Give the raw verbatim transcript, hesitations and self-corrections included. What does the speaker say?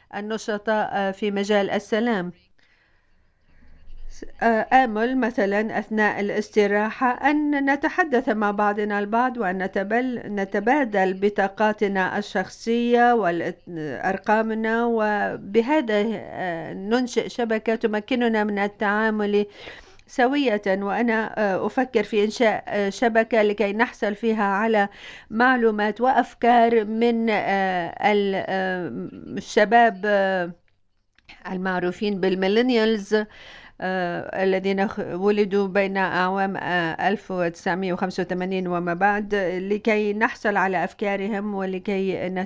النشطاء في مجال السلام. آمل مثلا أثناء الاستراحة أن نتحدث مع بعضنا البعض، وأن نتبل نتبادل بطاقاتنا الشخصية وأرقامنا، وبهذا ننشئ شبكة تمكننا من التعامل سوية. وأنا أفكر في إنشاء شبكة لكي نحصل فيها على معلومات وأفكار من الشباب المعروفين بالميلينيالز، آه، الذين ولدوا بين أعوام آه، ألف وتسعمئة وخمسة وثمانين وما بعد، لكي نحصل على أفكارهم ولكي